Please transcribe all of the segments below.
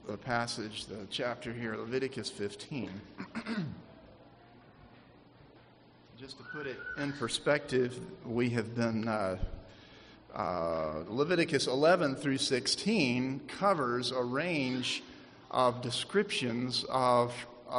the passage, the chapter here, Leviticus 15. Just to put it in perspective, we have been, Leviticus 11 through 16 covers a range of descriptions of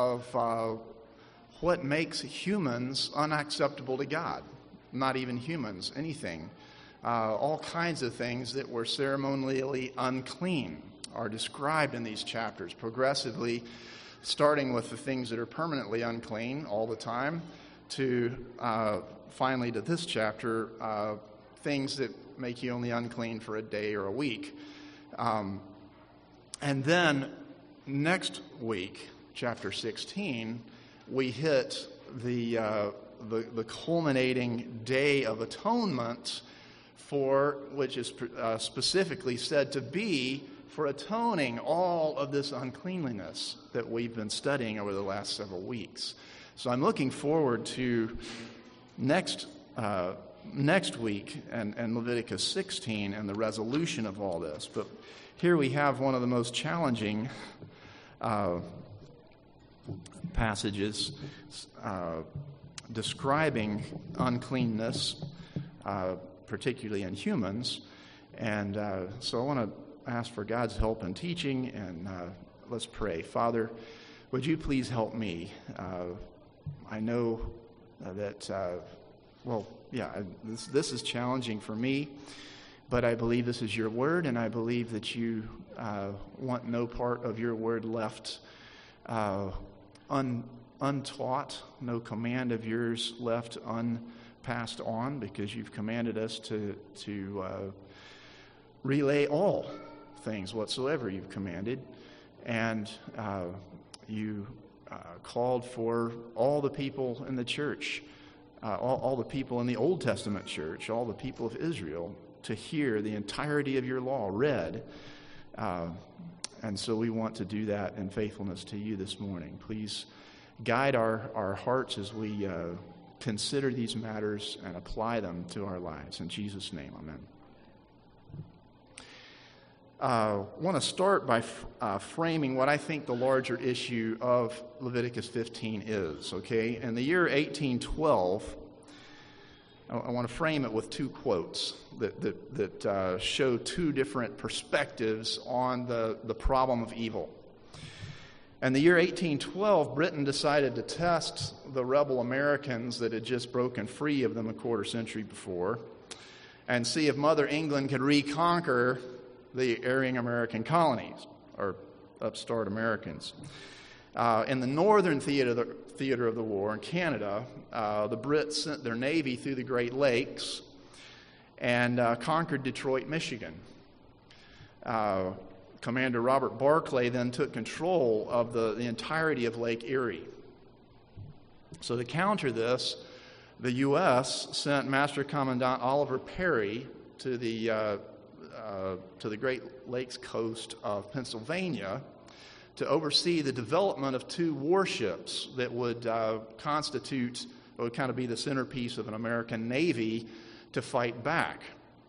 what makes humans unacceptable to God. Not even humans, anything. All kinds of things that were ceremonially unclean are described in these chapters, progressively starting with the things that are permanently unclean all the time, to finally to this chapter, things that make you only unclean for a day or a week. And then next week, chapter 16, we hit the culminating Day of Atonement, for which is specifically said to be for atoning all of this uncleanliness that we've been studying over the last several weeks. So I'm looking forward to next week and Leviticus 16 and the resolution of all this. But here we have one of the most challenging passages describing uncleanness, particularly in humans. And so I want to ask for God's help in teaching, and let's pray. Father, would you please help me? I know that, this is challenging for me, but I believe this is your word, and I believe that you want no part of your word left untaught, no command of yours left unpassed on, because you've commanded us to relay all things whatsoever you've commanded, and you called for all the people in the church, all the people in the Old Testament church, all the people of Israel, to hear the entirety of your law read. And so we want to do that in faithfulness to you this morning. Please guide our hearts as we consider these matters and apply them to our lives. In Jesus' name, amen. I want to start by framing what I think the larger issue of Leviticus 15 is, okay? In the year 1812, I want to frame it with two quotes that show two different perspectives on the problem of evil. In the year 1812, Britain decided to test the rebel Americans that had just broken free of them a quarter century before and see if Mother England could reconquer the erring American colonies, or upstart Americans. In the northern theater of the war in Canada, the Brits sent their navy through the Great Lakes and conquered Detroit, Michigan. Commander Robert Barclay then took control of the entirety of Lake Erie. So to counter this, the U.S. sent Master Commandant Oliver Perry to the Great Lakes coast of Pennsylvania to oversee the development of two warships that would would kind of be the centerpiece of an American Navy to fight back.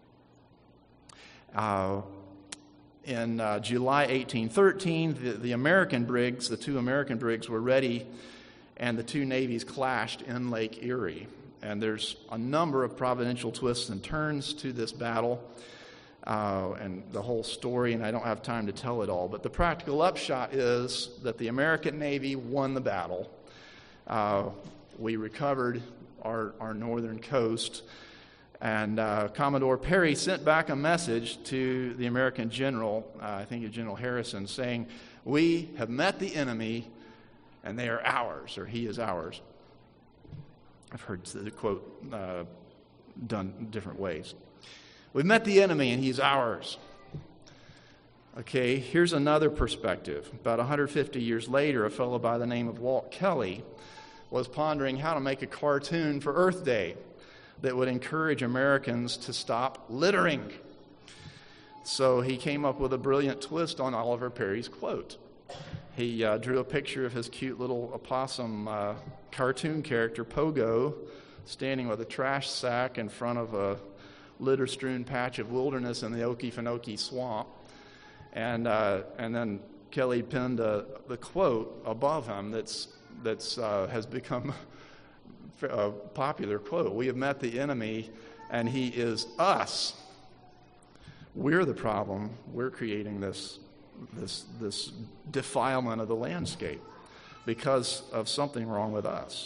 In July 1813, the American brigs, the two American brigs, were ready, and the two navies clashed in Lake Erie. And there's a number of providential twists and turns to this battle. And the whole story, and I don't have time to tell it all, but the practical upshot is that the American Navy won the battle. We recovered our northern coast, and Commodore Perry sent back a message to the American general, I think General Harrison, saying, "We have met the enemy, and they are ours," or "he is ours." I've heard the quote done different ways. We've met the enemy, and he's ours. Okay, here's another perspective. About 150 years later, a fellow by the name of Walt Kelly was pondering how to make a cartoon for Earth Day that would encourage Americans to stop littering. So he came up with a brilliant twist on Oliver Perry's quote. He drew a picture of his cute little opossum cartoon character, Pogo, standing with a trash sack in front of a litter-strewn patch of wilderness in the Okefenokee swamp. And then Kelly pinned the quote above him that's has become a popular quote. We have met the enemy, and he is us. We're the problem. We're creating this defilement of the landscape because of something wrong with us.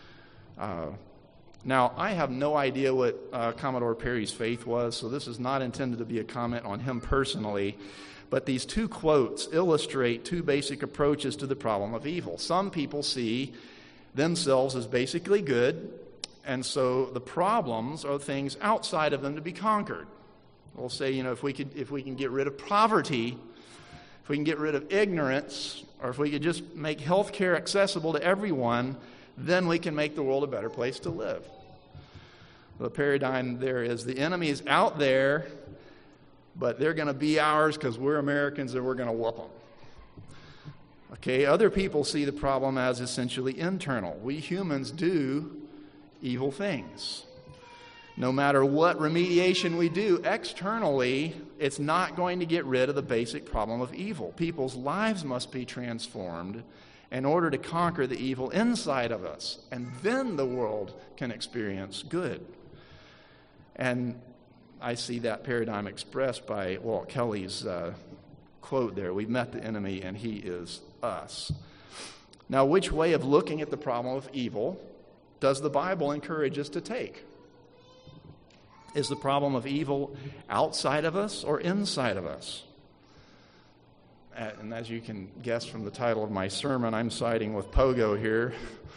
Now, I have no idea what Commodore Perry's faith was, so this is not intended to be a comment on him personally. But these two quotes illustrate two basic approaches to the problem of evil. Some people see themselves as basically good, and so the problems are things outside of them to be conquered. We'll say, if we can get rid of poverty, if we can get rid of ignorance, or if we could just make health care accessible to everyone, then we can make the world a better place to live. The paradigm there is the enemy is out there, but they're going to be ours because we're Americans and we're going to whoop them. Okay, other people see the problem as essentially internal. We humans do evil things. No matter what remediation we do externally, it's not going to get rid of the basic problem of evil. People's lives must be transformed in order to conquer the evil inside of us, and then the world can experience good. And I see that paradigm expressed by Walt Kelly's quote there. We've met the enemy, and he is us. Now, which way of looking at the problem of evil does the Bible encourage us to take? Is the problem of evil outside of us or inside of us? And as you can guess from the title of my sermon, I'm siding with Pogo here.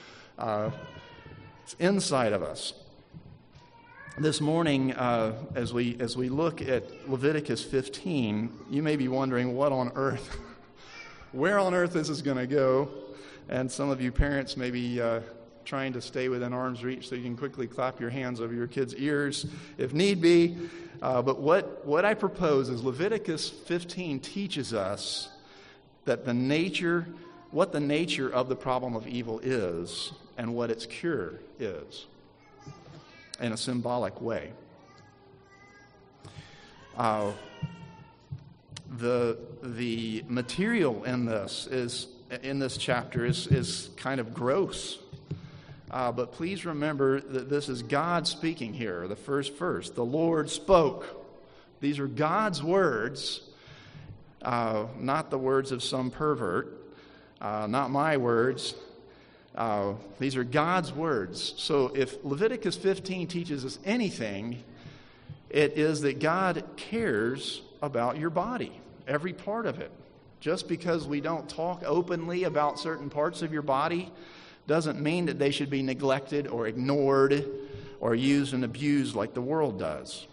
It's inside of us. This morning, as we look at Leviticus 15, you may be wondering where on earth this is going to go. And some of you parents may be trying to stay within arm's reach so you can quickly clap your hands over your kids' ears if need be. But what I propose is Leviticus 15 teaches us that what the nature of the problem of evil is and what its cure is in a symbolic way. The material in this chapter is kind of gross. But please remember that this is God speaking here, the first verse. The Lord spoke. These are God's words, not the words of some pervert, not my words. These are God's words. So if Leviticus 15 teaches us anything, it is that God cares about your body, every part of it. Just because we don't talk openly about certain parts of your body doesn't mean that they should be neglected or ignored or used and abused like the world does.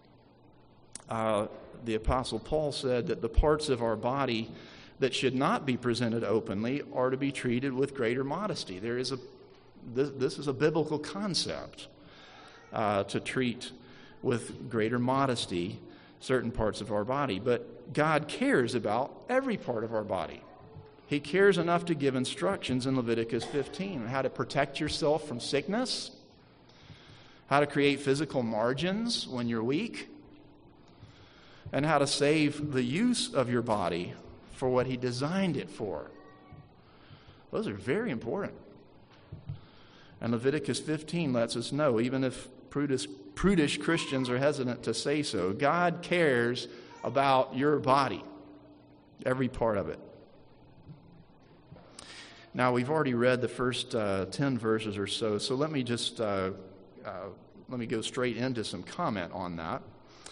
The Apostle Paul said that the parts of our body that should not be presented openly are to be treated with greater modesty. This is a biblical concept to treat with greater modesty certain parts of our body. But God cares about every part of our body. He cares enough to give instructions in Leviticus 15 on how to protect yourself from sickness, how to create physical margins when you're weak, and how to save the use of your body for what He designed it for. Those are very important. And Leviticus 15 lets us know, even if prudish Christians are hesitant to say so, God cares about your body, every part of it. Now, we've already read the first 10 verses or so let me just let me go straight into some comment on that.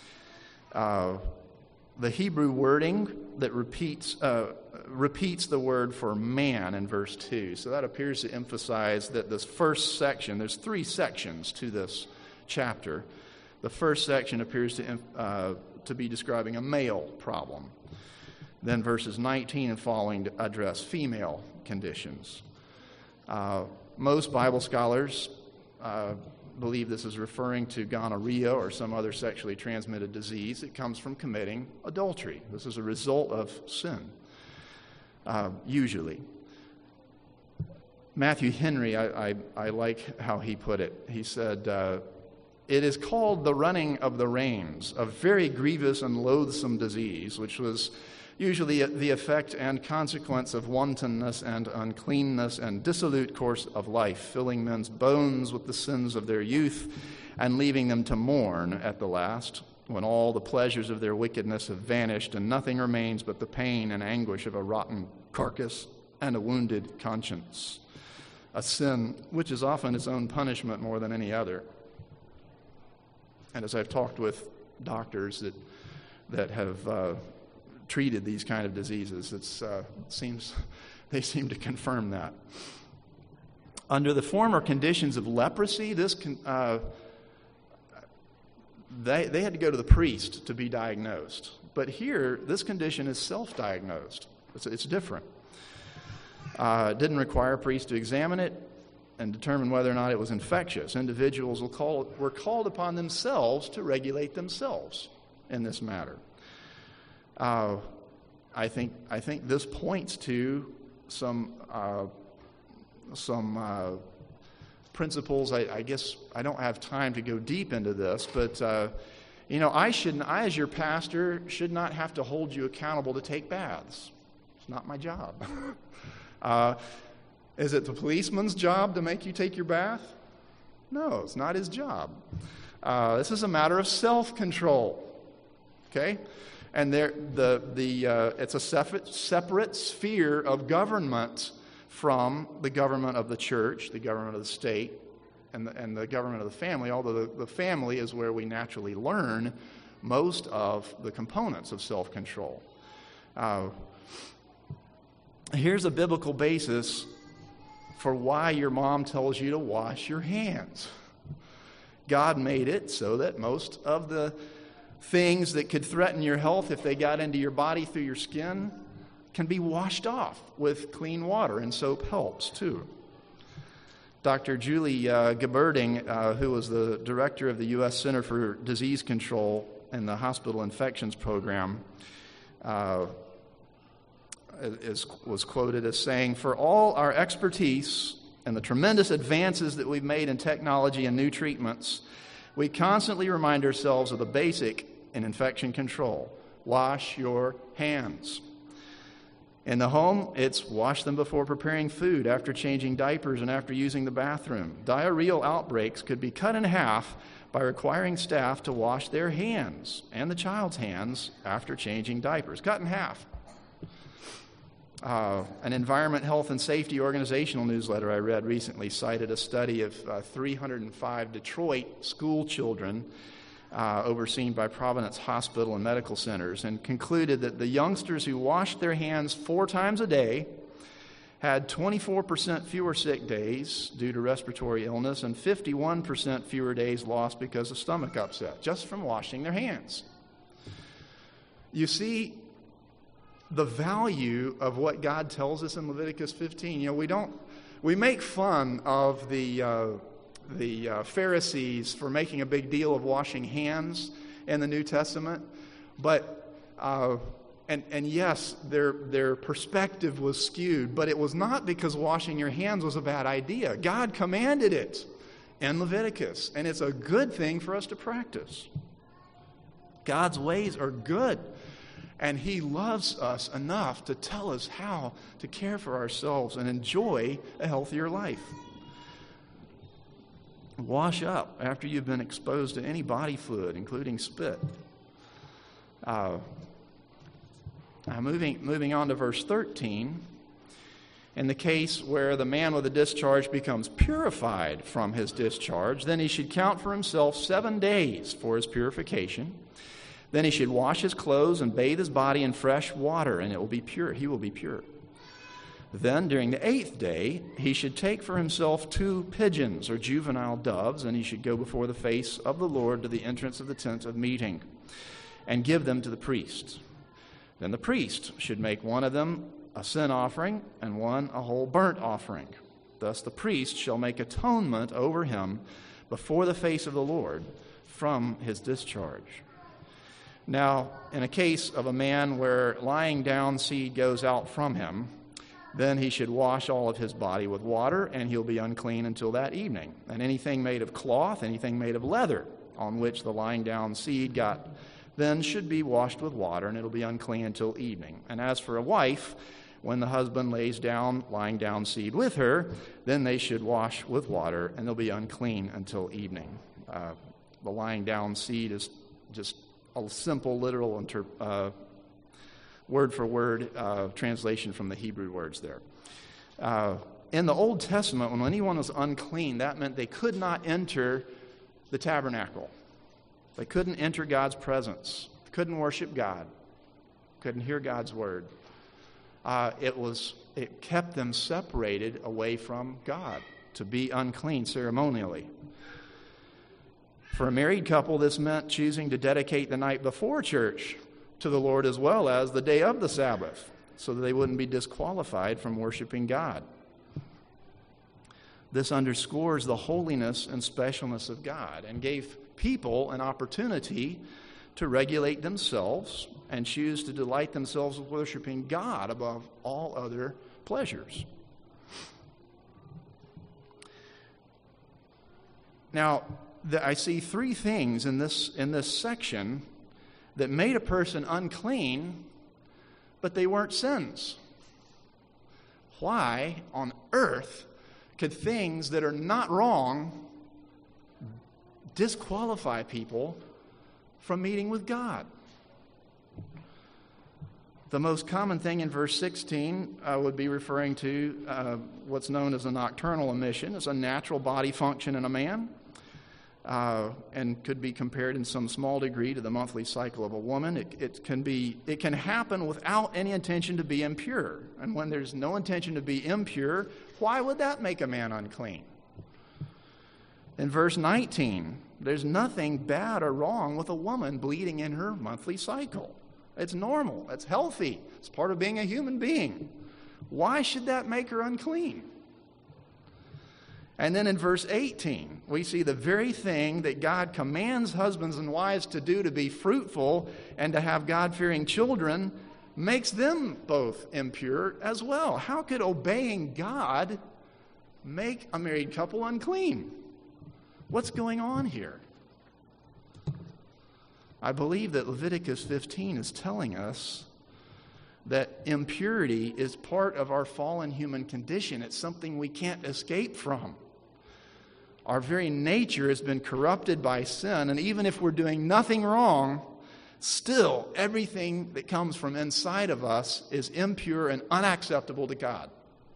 The Hebrew wording that repeats the word for man in verse 2. So that appears to emphasize that this first section, there's 3 sections to this chapter. The first section appears to be describing a male problem. Then verses 19 and following address female conditions. Most Bible scholars believe this is referring to gonorrhea or some other sexually transmitted disease that comes from committing adultery. This is a result of sin, usually. Matthew Henry, I like how he put it. He said, it is called the running of the reins, a very grievous and loathsome disease, which was usually the effect and consequence of wantonness and uncleanness and dissolute course of life, filling men's bones with the sins of their youth and leaving them to mourn at the last, when all the pleasures of their wickedness have vanished and nothing remains but the pain and anguish of a rotten carcass and a wounded conscience, a sin which is often its own punishment more than any other. And as I've talked with doctors that have treated these kind of diseases, they seem to confirm that. Under the former conditions of leprosy, they had to go to the priest to be diagnosed. But here, this condition is self-diagnosed. It's different. It didn't require a priest to examine it and determine whether or not it was infectious. Individuals were called upon themselves to regulate themselves in this matter. I think this points to some principles. I guess I don't have time to go deep into this, but I as your pastor should not have to hold you accountable to take baths. It's not my job. Is it the policeman's job to make you take your bath? No, it's not his job. This is a matter of self-control. Okay, and it's a separate sphere of government from the government of the church, the government of the state, and the government of the family. Although the family is where we naturally learn most of the components of self-control. Here's a biblical basis for why your mom tells you to wash your hands. God made it so that most of the things that could threaten your health if they got into your body through your skin can be washed off with clean water, and soap helps too. Dr. Julie Geberding, who was the director of the U.S. Center for Disease Control and the Hospital Infections Program, was quoted as saying, "For all our expertise and the tremendous advances that we've made in technology and new treatments, we constantly remind ourselves of the basic in infection control: wash your hands. In the home, it's wash them before preparing food, after changing diapers, and after using the bathroom. Diarrheal outbreaks could be cut in half by requiring staff to wash their hands and the child's hands after changing diapers. Cut in half." An Environment, Health, and Safety organizational newsletter I read recently cited a study of 305 Detroit school children overseen by Providence Hospital and Medical Centers, and concluded that the youngsters who washed their hands 4 times a day had 24% fewer sick days due to respiratory illness and 51% fewer days lost because of stomach upset, just from washing their hands. You see the value of what God tells us in Leviticus 15. We make fun of the Pharisees for making a big deal of washing hands in the New Testament, but and yes, their perspective was skewed, but it was not because washing your hands was a bad idea. God commanded it in Leviticus, and it's a good thing for us to practice. God's ways are good, and He loves us enough to tell us how to care for ourselves and enjoy a healthier life. Wash up after you've been exposed to any body fluid, including spit. Moving on to verse 13. In the case where the man with a discharge becomes purified from his discharge, then he should count for himself 7 days for his purification. Then he should wash his clothes and bathe his body in fresh water, and it will be pure. He will be pure. Then, during the 8th day, he should take for himself 2 pigeons or juvenile doves, and he should go before the face of the Lord to the entrance of the tent of meeting and give them to the priest. Then the priest should make one of them a sin offering and one a whole burnt offering. Thus the priest shall make atonement over him before the face of the Lord from his discharge. Now, in a case of a man where lying down seed goes out from him, then he should wash all of his body with water, and he'll be unclean until that evening. And anything made of cloth, anything made of leather, on which the lying down seed got then should be washed with water, and it'll be unclean until evening. And as for a wife, when the husband lying down seed with her, then they should wash with water, and they'll be unclean until evening. The lying down seed is just a simple, literal word-for-word translation from the Hebrew words there. In the Old Testament, when anyone was unclean, that meant they could not enter the tabernacle. They couldn't enter God's presence. Couldn't worship God. Couldn't hear God's word. It kept them separated away from God, to be unclean ceremonially. For a married couple, this meant choosing to dedicate the night before church to the Lord as well as the day of the Sabbath, so that they wouldn't be disqualified from worshiping God. This underscores the holiness and specialness of God and gave people an opportunity to regulate themselves and choose to delight themselves with worshiping God above all other pleasures. Now, I see three things in this section that made a person unclean, but they weren't sins. Why on earth could things that are not wrong disqualify people from meeting with God? The most common thing in verse 16 would be referring to what's known as a nocturnal emission. It's a natural body function in a man, and could be compared in some small degree to the monthly cycle of a woman. It can happen without any intention to be impure. And when there's no intention to be impure, why would that make a man unclean? In verse 19, there's nothing bad or wrong with a woman bleeding in her monthly cycle. It's normal. It's healthy. It's part of being a human being. Why should that make her unclean? And then in verse 18, we see the very thing that God commands husbands and wives to do, to be fruitful and to have God-fearing children, makes them both impure as well. How could obeying God make a married couple unclean? What's going on here? I believe that Leviticus 15 is telling us that impurity is part of our fallen human condition. It's something we can't escape from. Our very nature has been corrupted by sin, and even if we're doing nothing wrong, still everything that comes from inside of us is impure and unacceptable to God.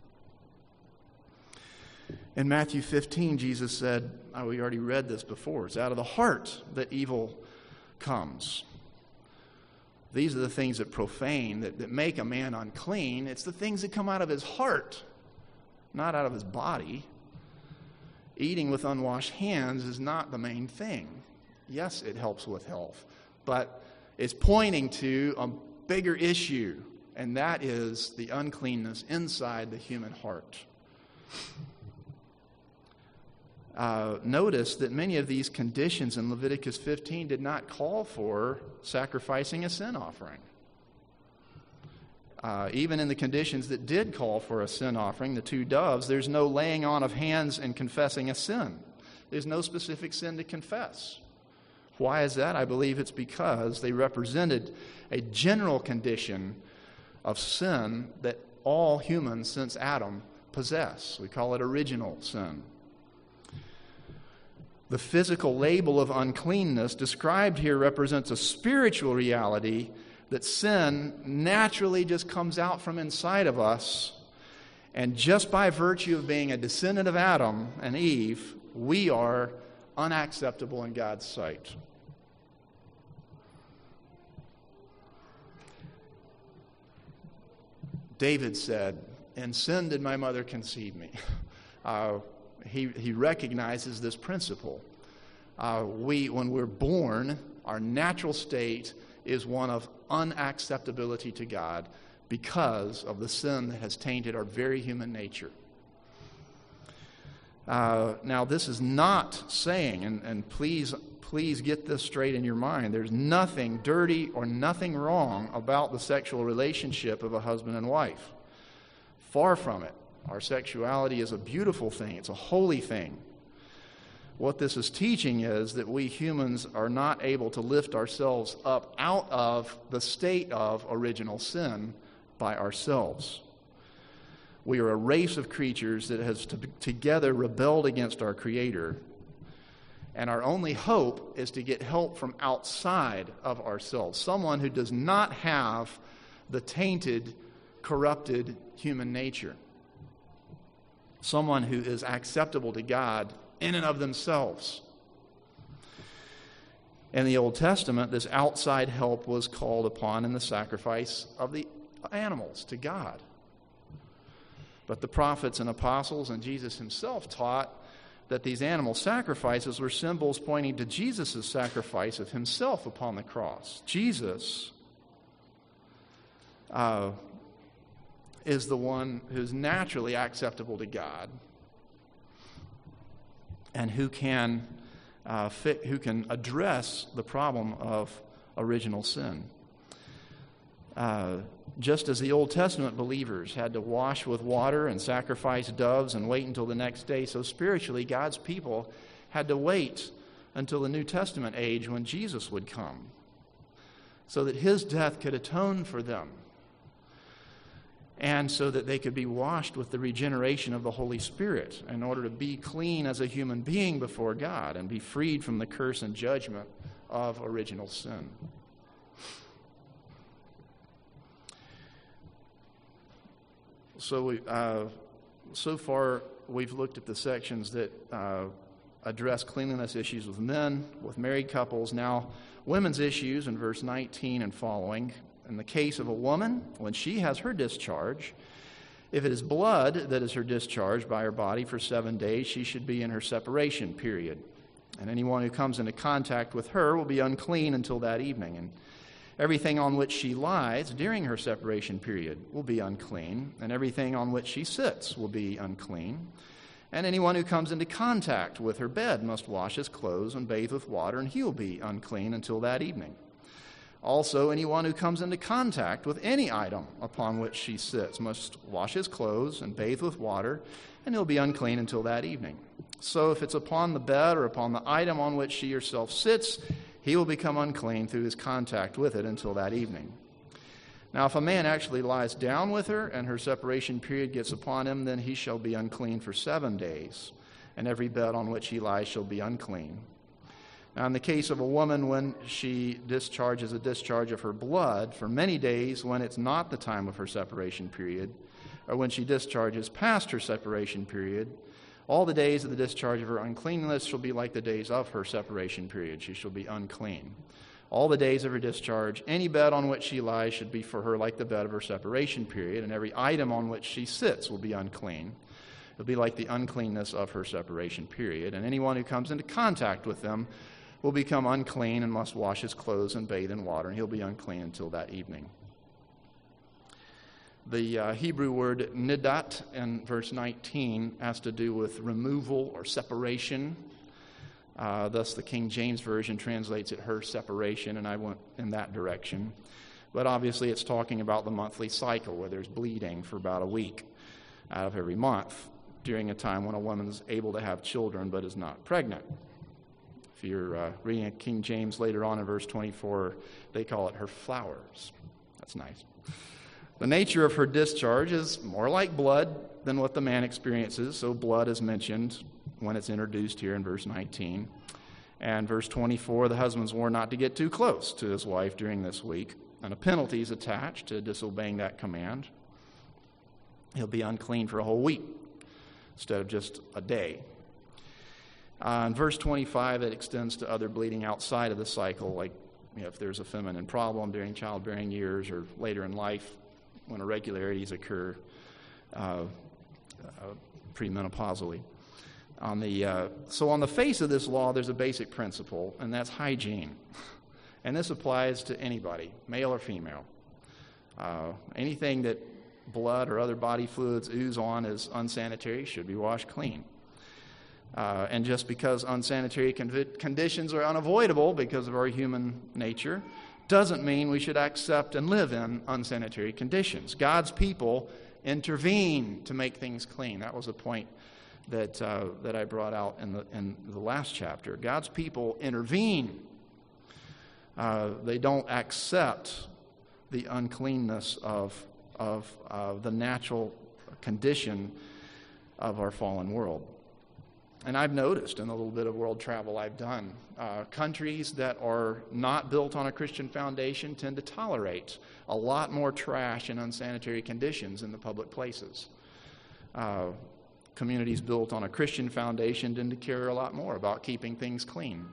In Matthew 15, Jesus said, we already read this before, it's out of the heart that evil comes. These are the things that profane, that make a man unclean. It's the things that come out of his heart, not out of his body. Eating with unwashed hands is not the main thing. Yes, it helps with health, but it's pointing to a bigger issue, and that is the uncleanness inside the human heart. Notice that many of these conditions in Leviticus 15 did not call for sacrificing a sin offering. Even in the conditions that did call for a sin offering, the 2 doves, there's no laying on of hands and confessing a sin. There's no specific sin to confess. Why is that? I believe it's because they represented a general condition of sin that all humans since Adam possess. We call it original sin. The physical label of uncleanness described here represents a spiritual reality that sin naturally just comes out from inside of us, and just by virtue of being a descendant of Adam and Eve, we are unacceptable in God's sight. David said, "In sin did my mother conceive me." He recognizes this principle. When we're born, our natural state is one of unacceptability to God because of the sin that has tainted our very human nature. Now, this is not saying, and please get this straight in your mind, there's nothing dirty or nothing wrong about the sexual relationship of a husband and wife. Far from it. Our sexuality is a beautiful thing. It's a holy thing. What this is teaching is that we humans are not able to lift ourselves up out of the state of original sin by ourselves. We are a race of creatures that has together rebelled against our Creator, and our only hope is to get help from outside of ourselves, someone who does not have the tainted, corrupted human nature, someone who is acceptable to God in and of themselves. In the Old Testament, this outside help was called upon in the sacrifice of the animals to God. But the prophets and apostles and Jesus himself taught that these animal sacrifices were symbols pointing to Jesus' sacrifice of himself upon the cross. Jesus is the one who's naturally acceptable to God, and who can address the problem of original sin. Just as the Old Testament believers had to wash with water and sacrifice doves and wait until the next day, so spiritually God's people had to wait until the New Testament age when Jesus would come, so that his death could atone for them, and so that they could be washed with the regeneration of the Holy Spirit in order to be clean as a human being before God and be freed from the curse and judgment of original sin. So far we've looked at the sections that address cleanliness issues with men, with married couples. Now, women's issues in verse 19 and following. In the case of a woman, when she has her discharge, if it is blood that is her discharge by her body for 7 days, she should be in her separation period. And anyone who comes into contact with her will be unclean until that evening. And everything on which she lies during her separation period will be unclean, and everything on which she sits will be unclean. And anyone who comes into contact with her bed must wash his clothes and bathe with water, and he will be unclean until that evening. Also, anyone who comes into contact with any item upon which she sits must wash his clothes and bathe with water, and he'll be unclean until that evening. So if it's upon the bed or upon the item on which she herself sits, he will become unclean through his contact with it until that evening. Now, if a man actually lies down with her and her separation period gets upon him, then he shall be unclean for 7 days, and every bed on which he lies shall be unclean. Now, in the case of a woman, when she discharges a discharge of her blood for many days when it's not the time of her separation period, or when she discharges past her separation period, all the days of the discharge of her uncleanness shall be like the days of her separation period. She shall be unclean. All the days of her discharge, any bed on which she lies should be for her like the bed of her separation period, and every item on which she sits will be unclean. It'll be like the uncleanness of her separation period, and anyone who comes into contact with them will become unclean and must wash his clothes and bathe in water, and he'll be unclean until that evening. The Hebrew word nidat in verse 19 has to do with removal or separation. Thus the King James Version translates it her separation, and I went in that direction. But obviously it's talking about the monthly cycle where there's bleeding for about a week out of every month during a time when a woman is able to have children but is not pregnant. If you're reading King James later on in verse 24, they call it her flowers. That's nice. The nature of her discharge is more like blood than what the man experiences, so blood is mentioned when it's introduced here in verse 19. And verse 24, the husband's warned not to get too close to his wife during this week, and a penalty is attached to disobeying that command. He'll be unclean for a whole week instead of just a day. In verse 25, it extends to other bleeding outside of the cycle, like if there's a feminine problem during childbearing years or later in life when irregularities occur premenopausally. So on the face of this law, there's a basic principle, and that's hygiene. And this applies to anybody, male or female. Anything that blood or other body fluids ooze on as unsanitary should be washed clean. And just because unsanitary conditions are unavoidable because of our human nature doesn't mean we should accept and live in unsanitary conditions. God's people intervene to make things clean. That was a point that I brought out in the last chapter. God's people intervene. They don't accept the uncleanness of the natural condition of our fallen world. And I've noticed in the little bit of world travel I've done, countries that are not built on a Christian foundation tend to tolerate a lot more trash and unsanitary conditions in the public places. Communities built on a Christian foundation tend to care a lot more about keeping things clean.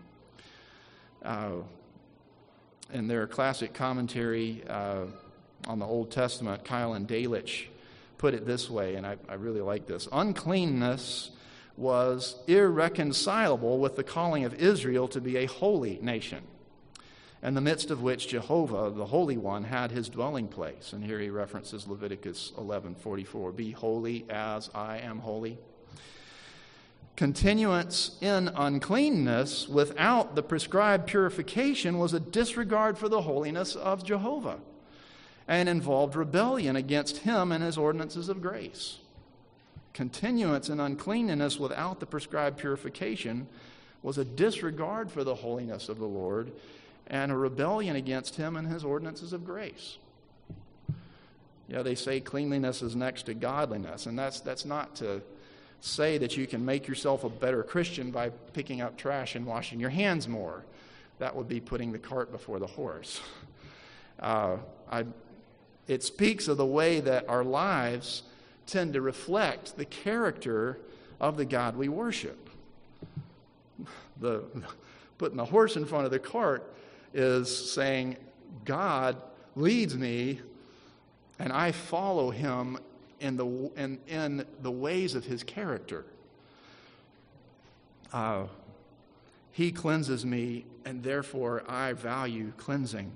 In their classic commentary on the Old Testament, Kyle and Delitzsch put it this way, and I really like this. Uncleanness was irreconcilable with the calling of Israel to be a holy nation, in the midst of which Jehovah, the Holy One, had his dwelling place. And here he references Leviticus 11:44, "Be holy as I am holy." Continuance in uncleanness without the prescribed purification was a disregard for the holiness of Jehovah and involved rebellion against him and his ordinances of grace. Continuance in uncleanness without the prescribed purification was a disregard for the holiness of the Lord and a rebellion against him and his ordinances of grace. Yeah, they say cleanliness is next to godliness, and that's not to say that you can make yourself a better Christian by picking up trash and washing your hands more. That would be putting the cart before the horse. It speaks of the way that our lives tend to reflect the character of the God we worship. Putting the horse in front of the cart is saying, God leads me and I follow him in the ways of his character. He cleanses me, and therefore I value cleansing.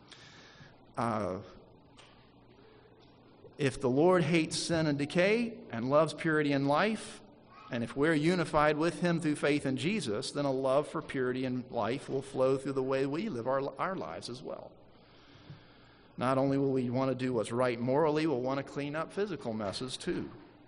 If the Lord hates sin and decay and loves purity in life, and if we're unified with him through faith in Jesus, then a love for purity in life will flow through the way we live our lives as well. Not only will we want to do what's right morally, we'll want to clean up physical messes too.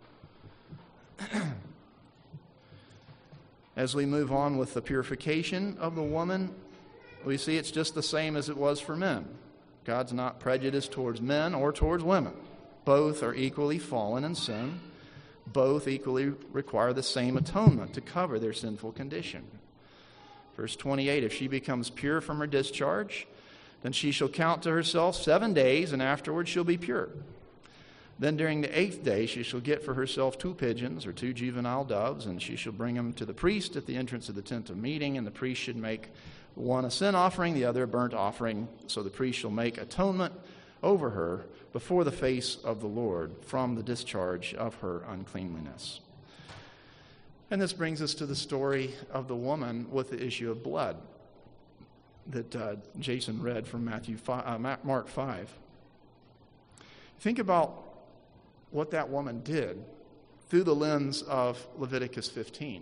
As we move on with the purification of the woman, we see it's just the same as it was for men. God's not prejudiced towards men or towards women. Both are equally fallen in sin. Both equally require the same atonement to cover their sinful condition. Verse 28, if she becomes pure from her discharge, then she shall count to herself 7 days, and afterwards she'll be pure. Then during the 8th day she shall get for herself 2 pigeons or 2 juvenile doves, and she shall bring them to the priest at the entrance of the tent of meeting, and the priest should make one a sin offering, the other a burnt offering. So the priest shall make atonement over her before the face of the Lord from the discharge of her uncleanliness. And this brings us to the story of the woman with the issue of blood that Jason read from Mark 5. Think about what that woman did through the lens of Leviticus 15.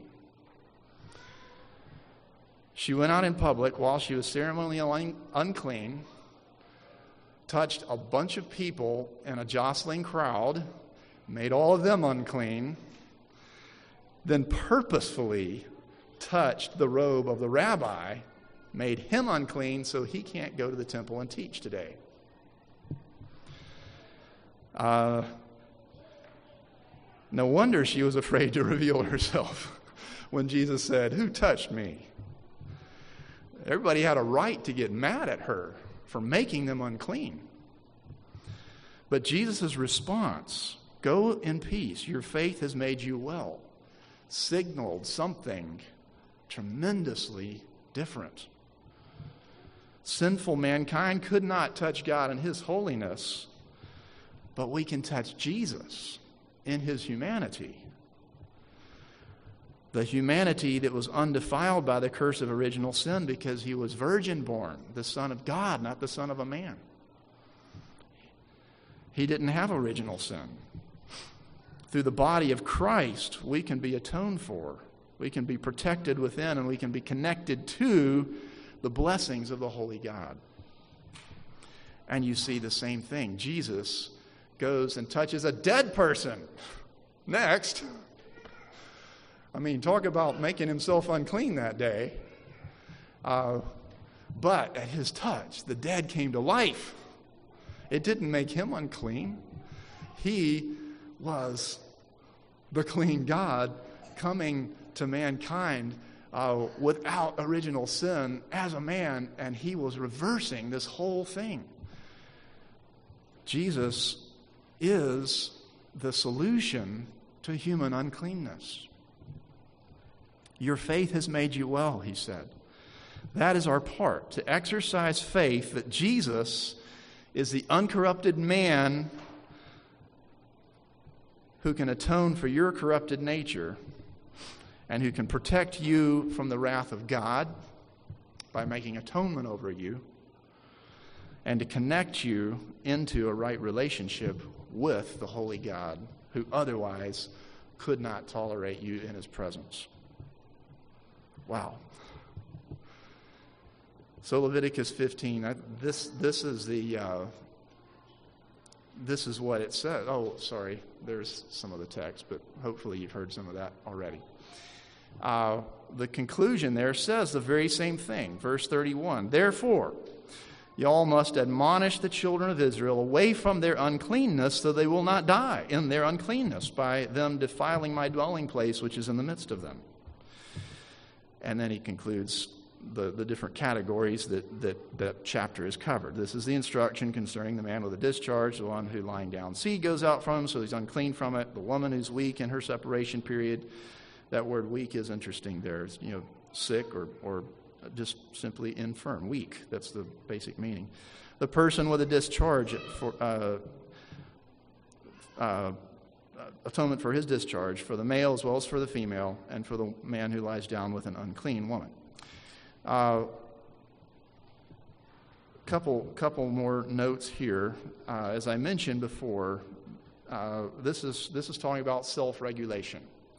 She went out in public while she was ceremonially unclean, touched a bunch of people in a jostling crowd, made all of them unclean, then purposefully touched the robe of the rabbi, made him unclean so he can't go to the temple and teach today. No wonder she was afraid to reveal herself when Jesus said, "Who touched me?" Everybody had a right to get mad at her for making them unclean. But Jesus' response, "Go in peace, your faith has made you well," signaled something tremendously different. Sinful mankind could not touch God in his holiness, but we can touch Jesus in his humanity. The humanity that was undefiled by the curse of original sin because he was virgin born, the Son of God, not the son of a man. He didn't have original sin. Through the body of Christ, we can be atoned for. We can be protected within, and we can be connected to the blessings of the Holy God. And you see the same thing. Jesus goes and touches a dead person. Next. I mean, talk about making himself unclean that day. But at his touch, the dead came to life. It didn't make him unclean. He was the clean God coming to mankind without original sin as a man, and he was reversing this whole thing. Jesus is the solution to human uncleanness. Your faith has made you well, he said. That is our part, to exercise faith that Jesus is the uncorrupted man who can atone for your corrupted nature and who can protect you from the wrath of God by making atonement over you, and to connect you into a right relationship with the holy God who otherwise could not tolerate you in his presence. Wow. So Leviticus 15, this is what it says. Oh, sorry, there's some of the text, but hopefully you've heard some of that already. The conclusion there says the very same thing. Verse 31, therefore, y'all must admonish the children of Israel away from their uncleanness, so they will not die in their uncleanness by them defiling my dwelling place, which is in the midst of them. And then he concludes the different categories that chapter is covered. This is the instruction concerning the man with a discharge, the one who lying down seed goes out from him, so he's unclean from it. The woman who's weak in her separation period. That word weak is interesting there. It's, sick or just simply infirm. Weak, that's the basic meaning. The person with a discharge for atonement for his discharge, for the male as well as for the female, and for the man who lies down with an unclean woman. Couple more notes here. As I mentioned before, this is talking about self-regulation.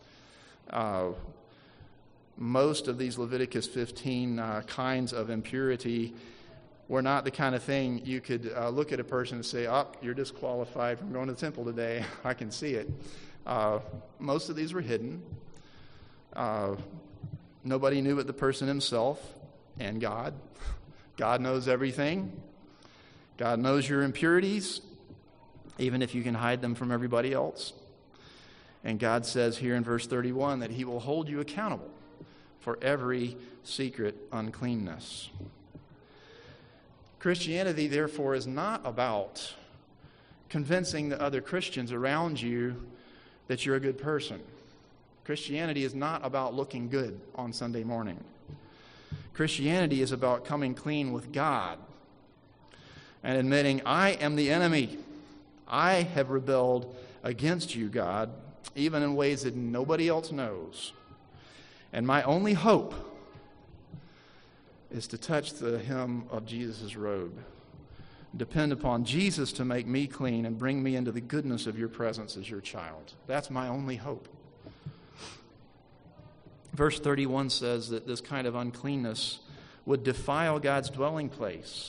Most of these Leviticus 15 kinds of impurity were not the kind of thing you could look at a person and say, "Oh, you're disqualified from going to the temple today." I can see it. Most of these were hidden. Nobody knew but the person himself and God. God knows everything. God knows your impurities, even if you can hide them from everybody else. And God says here in verse 31 that he will hold you accountable for every secret uncleanness. Christianity, therefore, is not about convincing the other Christians around you that you're a good person. Christianity is not about looking good on Sunday morning. Christianity is about coming clean with God and admitting, I am the enemy. I have rebelled against you, God, even in ways that nobody else knows. And my only hope is to touch the hem of Jesus' robe. Depend upon Jesus to make me clean and bring me into the goodness of your presence as your child. That's my only hope. Verse 31 says that this kind of uncleanness would defile God's dwelling place.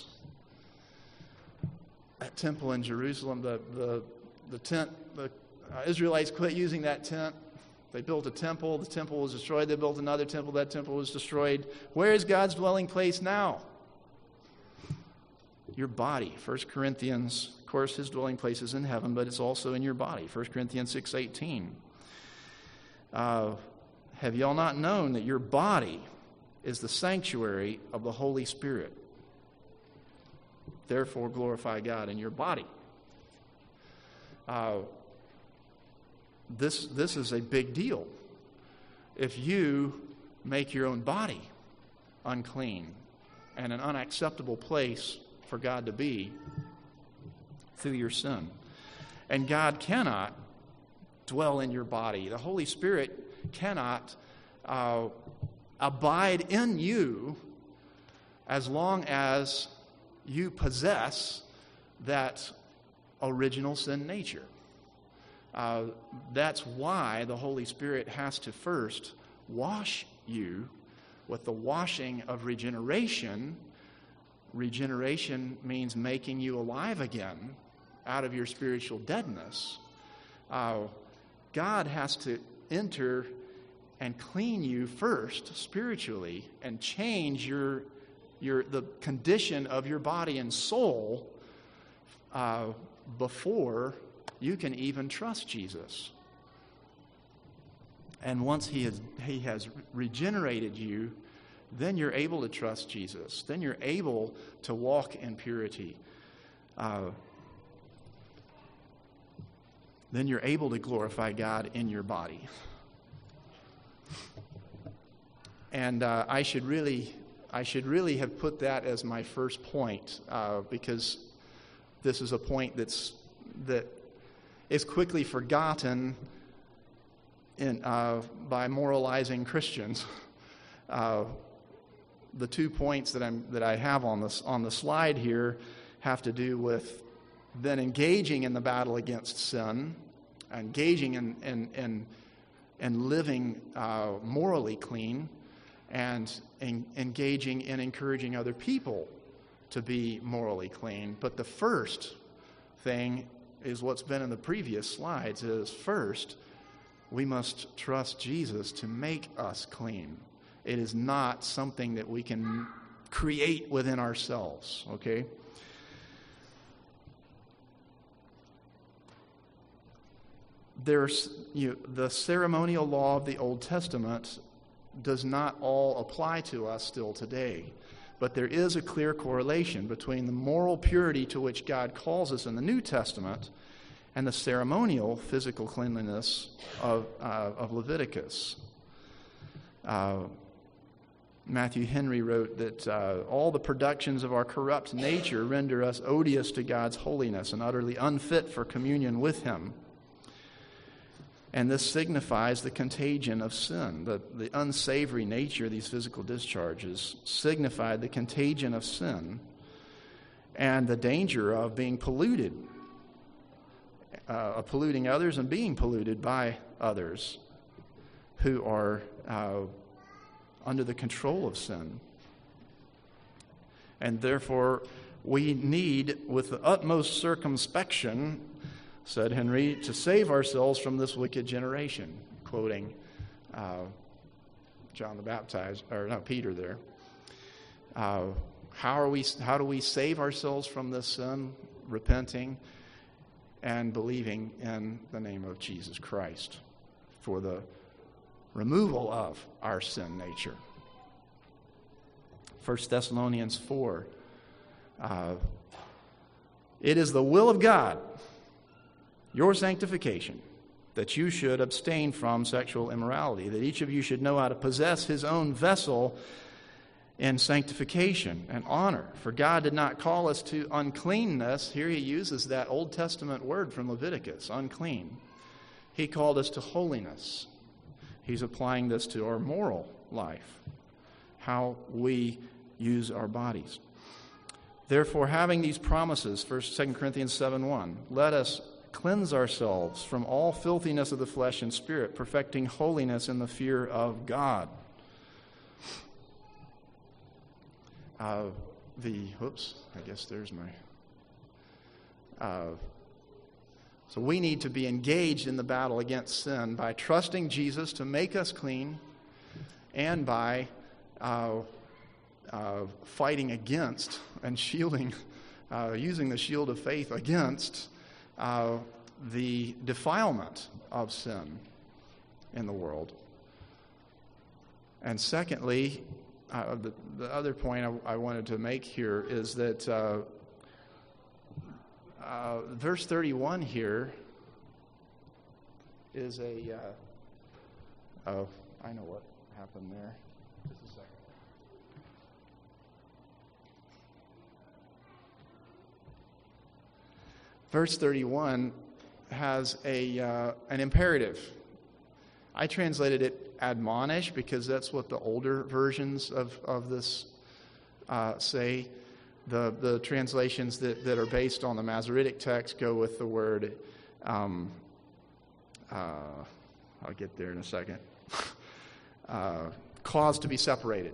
That temple in Jerusalem, the tent, the Israelites quit using that tent. They built a temple. The temple was destroyed. They built another temple. That temple was destroyed. Where is God's dwelling place now? Your body. 1 Corinthians, of course, his dwelling place is in heaven, but it's also in your body. 1 Corinthians 6:18. Have y'all not known that your body is the sanctuary of the Holy Spirit? Therefore, glorify God in your body. This is a big deal. If you make your own body unclean and an unacceptable place for God to be through your sin. And God cannot dwell in your body. The Holy Spirit cannot abide in you as long as you possess that original sin nature. That's why the Holy Spirit has to first wash you with the washing of regeneration. Regeneration means making you alive again out of your spiritual deadness. God has to enter and clean you first spiritually and change the condition of your body and soul before you can even trust Jesus. And once he has regenerated you, then you're able to trust Jesus. Then you're able to walk in purity. Then you're able to glorify God in your body. And I should really have put that as my first point, because this is a point that is quickly forgotten by moralizing Christians. The 2 points that I have on the slide here have to do with then engaging in the battle against sin, engaging in living morally clean, and engaging in encouraging other people to be morally clean. But the first thing is what's been in the previous slides, is first, we must trust Jesus to make us clean. It is not something that we can create within ourselves, okay? The ceremonial law of the Old Testament does not all apply to us still today. But there is a clear correlation between the moral purity to which God calls us in the New Testament and the ceremonial physical cleanliness of Leviticus. Matthew Henry wrote that all the productions of our corrupt nature render us odious to God's holiness and utterly unfit for communion with Him. And this signifies the contagion of sin. The unsavory nature of these physical discharges signified the contagion of sin and the danger of being polluted, of polluting others and being polluted by others who are under the control of sin. And therefore, we need, with the utmost circumspection, said Henry, to save ourselves from this wicked generation, quoting John the Baptizer, or no, Peter there. How do we save ourselves from this sin? Repenting and believing in the name of Jesus Christ for the removal of our sin nature. 1 Thessalonians 4. It is the will of God, your sanctification, that you should abstain from sexual immorality, that each of you should know how to possess his own vessel in sanctification and honor. For God did not call us to uncleanness. Here he uses that Old Testament word from Leviticus, unclean. He called us to holiness. He's applying this to our moral life, how we use our bodies. Therefore, having these promises, 2 Corinthians 7:1, let us cleanse ourselves from all filthiness of the flesh and spirit, perfecting holiness in the fear of God. So we need to be engaged in the battle against sin by trusting Jesus to make us clean and by fighting against and shielding, using the shield of faith against the defilement of sin in the world. And secondly, the other point I wanted to make here is that verse 31 here is I know what happened there. Just a second. Verse 31 has an imperative. I translated it admonish because that's what the older versions of this say. The translations that are based on the Masoretic text go with the word, I'll get there in a second, cause to be separated.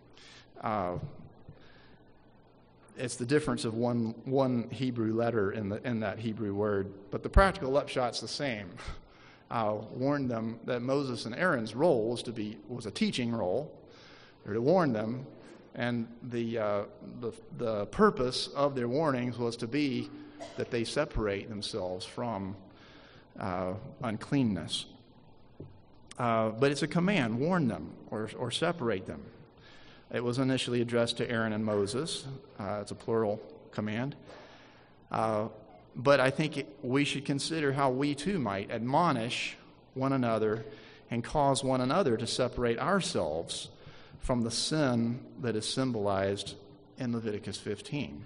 It's the difference of one Hebrew letter in that Hebrew word, but the practical upshot's the same. warned them that Moses and Aaron's role was a teaching role. They're to warn them, and the purpose of their warnings was to be that they separate themselves from uncleanness. But it's a command: warn them or separate them. It was initially addressed to Aaron and Moses. It's a plural command. But I think we should consider how we too might admonish one another and cause one another to separate ourselves from the sin that is symbolized in Leviticus 15.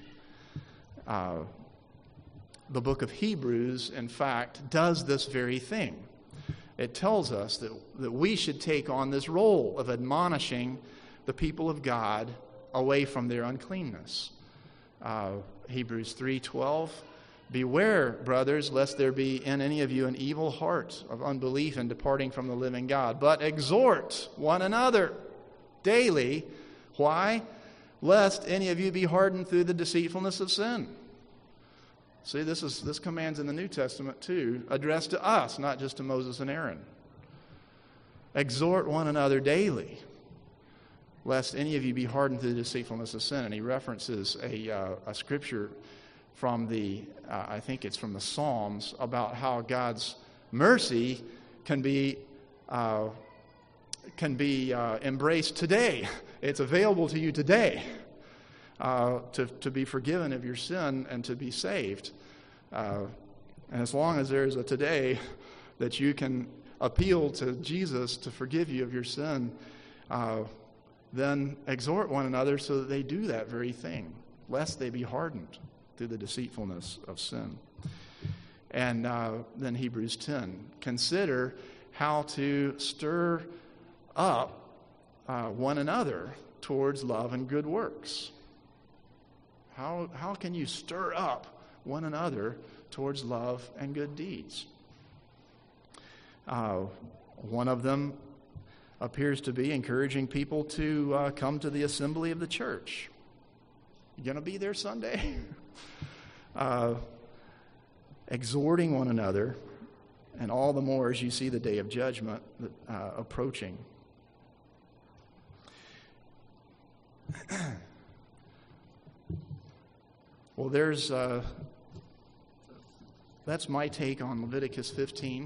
The book of Hebrews, in fact, does this very thing. It tells us that we should take on this role of admonishing the people of God away from their uncleanness. Hebrews 3:12, beware, brothers, lest there be in any of you an evil heart of unbelief in departing from the living God, but exhort one another daily. Why? Lest any of you be hardened through the deceitfulness of sin. See, this command's in the New Testament too, addressed to us, not just to Moses and Aaron. Exhort one another daily, lest any of you be hardened through the deceitfulness of sin. And he references a scripture from I think it's from the Psalms, about how God's mercy can be embraced today. It's available to you today to be forgiven of your sin and to be saved. And as long as there's a today that you can appeal to Jesus to forgive you of your sin, then exhort one another so that they do that very thing, lest they be hardened through the deceitfulness of sin. And then Hebrews 10, consider how to stir up one another towards love and good works. How can you stir up one another towards love and good deeds? One of them appears to be encouraging people to come to the assembly of the church. You going to be there Sunday? Exhorting one another, and all the more as you see the day of judgment approaching. Well, that's my take on Leviticus 15.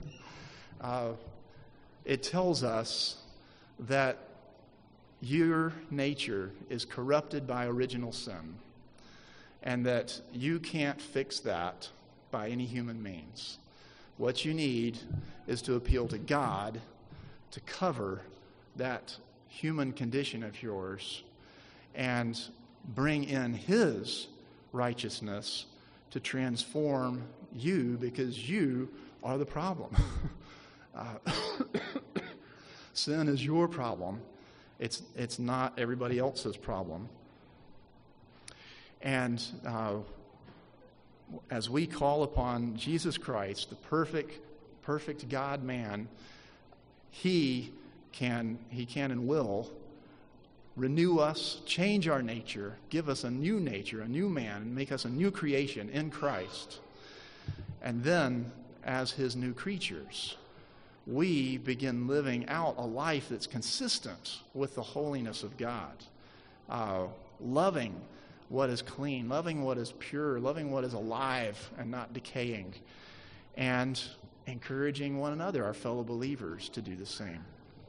It tells us that your nature is corrupted by original sin, and that you can't fix that by any human means. What you need is to appeal to God to cover that human condition of yours and bring in His righteousness to transform you, because you are the problem. Sin is your problem. It's not everybody else's problem. And as we call upon Jesus Christ, the perfect God-man, He can and will renew us, change our nature, give us a new nature, a new man, and make us a new creation in Christ. And then, as His new creatures, we begin living out a life that's consistent with the holiness of God, loving what is clean, loving what is pure, loving what is alive and not decaying, and encouraging one another, our fellow believers, to do the same.